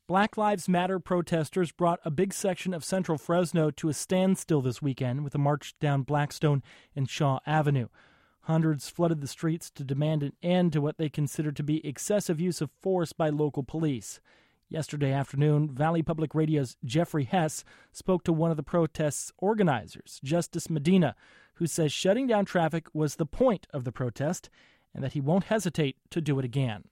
Black Lives Matter protesters brought a big section of central Fresno to a standstill this weekend with a march down Blackstone and Shaw Avenue. Hundreds flooded the streets to demand an end to what they considered to be excessive use of force by local police. Yesterday afternoon, Valley Public Radio's Jeffrey Hess spoke to one of the protest's organizers, Justice Medina, who says shutting down traffic was the point of the protest and that he won't hesitate to do it again.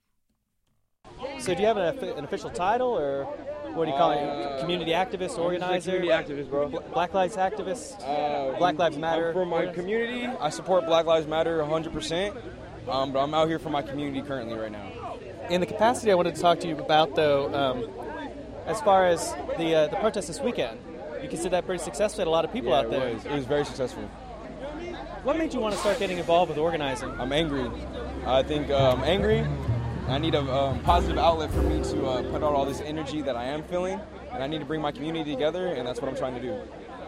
So do you have an official title, or what do you call it? Community activist, organizer? Community activist, bro. Black Lives activist? Black Lives Matter? For my community, I support Black Lives Matter 100%, but I'm out here for my community currently right now. In the capacity I wanted to talk to you about, though, as far as the protest this weekend, you consider that pretty successful? Had a lot of people out there. It was very successful. What made you want to start getting involved with organizing? I'm angry. I think I'm angry. I need a positive outlet for me to put out all this energy that I am feeling, and I need to bring my community together, and that's what I'm trying to do.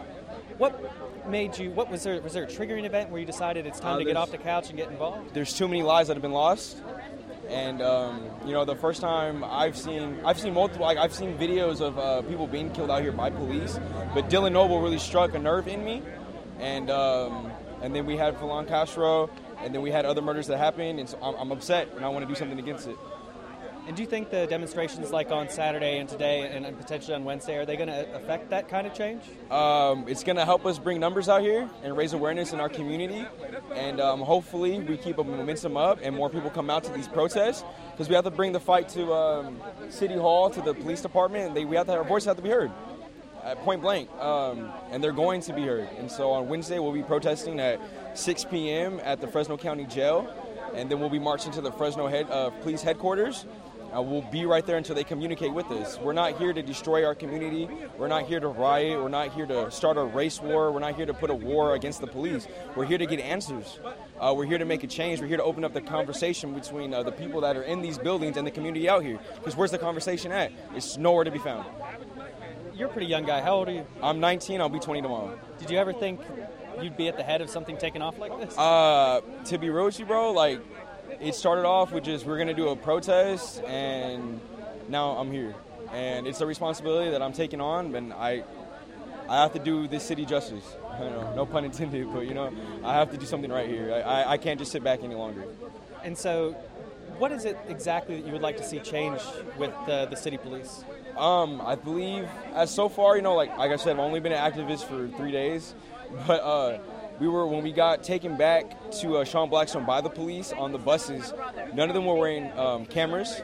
What made you? Was there a triggering event where you decided it's time to get off the couch and get involved? There's too many lives that have been lost, and the first time I've seen multiple. I've seen videos of people being killed out here by police, but Dylan Noble really struck a nerve in me, and then we had Philon Castro. And then we had other murders that happened, and so I'm upset, and I want to do something against it. And do you think the demonstrations like on Saturday and today and potentially on Wednesday, are they going to affect that kind of change? It's going to help us bring numbers out here and raise awareness in our community. And hopefully we keep a momentum up and more people come out to these protests, because we have to bring the fight to City Hall, to the police department, and our voices have to be heard. At point blank, and they're going to be heard. And so on Wednesday, we'll be protesting at 6 p.m. at the Fresno County Jail, and then we'll be marching to the Fresno police headquarters. We'll be right there until they communicate with us. We're not here to destroy our community. We're not here to riot. We're not here to start a race war. We're not here to put a war against the police. We're here to get answers. We're here to make a change. We're here to open up the conversation between the people that are in these buildings and the community out here. Because where's the conversation at? It's nowhere to be found. You're a pretty young guy. How old are you? I'm 19. I'll be 20 tomorrow. Did you ever think you'd be at the head of something taking off like this? To be real with you, bro, it started off with just we're going to do a protest, and now I'm here. And it's a responsibility that I'm taking on, and I have to do this city justice. No pun intended, but, I have to do something right here. I can't just sit back any longer. And so what is it exactly that you would like to see change with the city police? I believe, as so far, like I said, I've only been an activist for 3 days, but when we got taken back to Shawn Blackstone by the police on the buses, none of them were wearing cameras.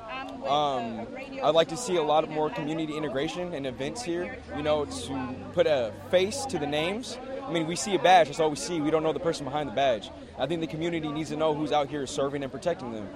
I'd like to see a lot more community integration and events here, to put a face to the names. I mean, we see a badge, that's all we see. We don't know the person behind the badge. I think the community needs to know who's out here serving and protecting them.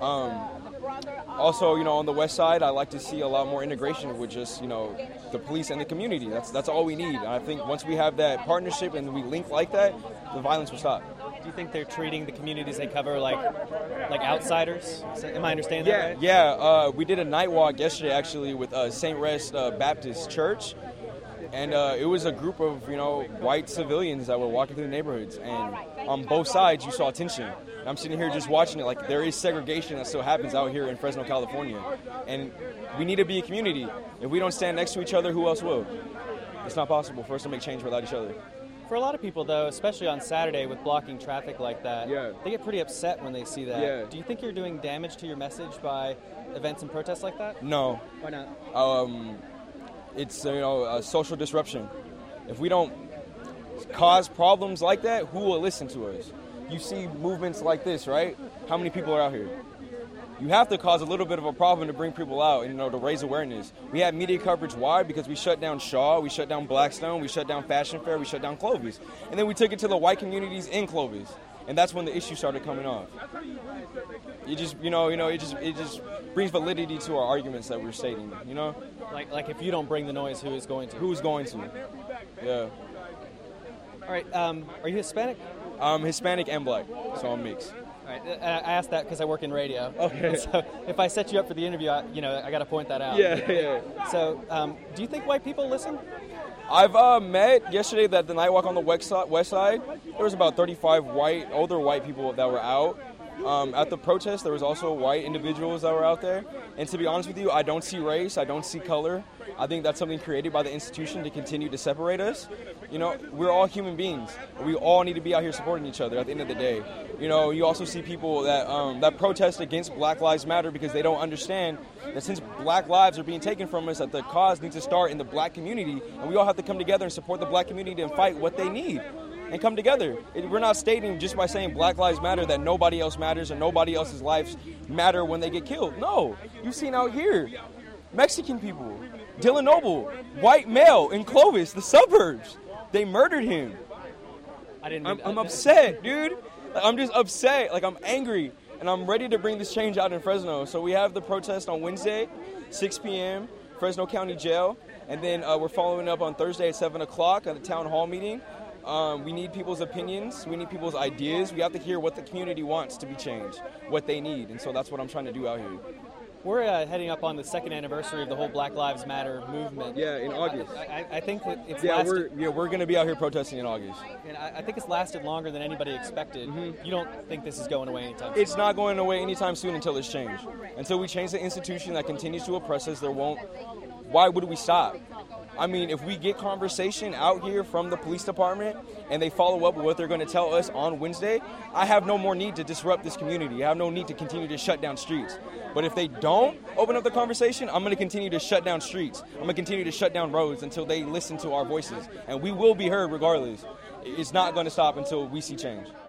Also, on the west side, I like to see a lot more integration with just, the police and the community. That's all we need. And I think once we have that partnership and we link like that, the violence will stop. Do you think they're treating the communities they cover like outsiders? Am I understanding that right? Yeah. We did a night walk yesterday, actually, with St. Rest Baptist Church. And it was a group of, white civilians that were walking through the neighborhoods. And on both sides, you saw tension. And I'm sitting here just watching it. There is segregation that still happens out here in Fresno, California. And we need to be a community. If we don't stand next to each other, who else will? It's not possible for us to make change without each other. For a lot of people, though, especially on Saturday with blocking traffic like that, they get pretty upset when they see that. Yeah. Do you think you're doing damage to your message by events and protests like that? No. Why not? It's a social disruption. If we don't cause problems like that, who will listen to us? You see movements like this, right? How many people are out here? You have to cause a little bit of a problem to bring people out and, to raise awareness. We had media coverage. Why? Because we shut down Shaw, we shut down Blackstone, we shut down Fashion Fair, we shut down Clovis. And then we took it to the white communities in Clovis. And that's when the issue started coming off. It just, it just brings validity to our arguments that we're stating, Like if you don't bring the noise, who is going to? Who's going to? Yeah. All right. Are you Hispanic? I'm Hispanic and black, so I'm mixed. All right. I asked that because I work in radio. Okay. So if I set you up for the interview, I got to point that out. Yeah. So do you think white people listen? I've met yesterday the night walk on the west side. There was about 35 older white people that were out. At the protest, there was also white individuals that were out there. And to be honest with you, I don't see race. I don't see color. I think that's something created by the institution to continue to separate us. You know, we're all human beings. We all need to be out here supporting each other at the end of the day. You know, you also see people that protest against Black Lives Matter because they don't understand that since Black lives are being taken from us, that the cause needs to start in the Black community, and we all have to come together and support the Black community and fight what they need and come together. We're not stating just by saying Black Lives Matter that nobody else matters and nobody else's lives matter when they get killed. No, you've seen out here Mexican people, Dylan Noble, white male in Clovis, the suburbs. They murdered him. I'm upset, dude. I'm just upset. Like, I'm angry, and I'm ready to bring this change out in Fresno. So we have the protest on Wednesday, 6 p.m., Fresno County Jail, and then we're following up on Thursday at 7 o'clock at the town hall meeting. We need people's opinions. We need people's ideas. We have to hear what the community wants to be changed, what they need, and so that's what I'm trying to do out here. We're heading up on the second anniversary of the whole Black Lives Matter movement. Yeah, in August. I think that it's lasted. We're going to be out here protesting in August. And I think it's lasted longer than anybody expected. Mm-hmm. You don't think this is going away anytime soon? It's not going away anytime soon until it's changed. Until we change the institution that continues to oppress us, why would we stop? I mean, if we get conversation out here from the police department and they follow up with what they're going to tell us on Wednesday, I have no more need to disrupt this community. I have no need to continue to shut down streets. But if they don't open up the conversation, I'm going to continue to shut down streets. I'm going to continue to shut down roads until they listen to our voices. And we will be heard regardless. It's not going to stop until we see change.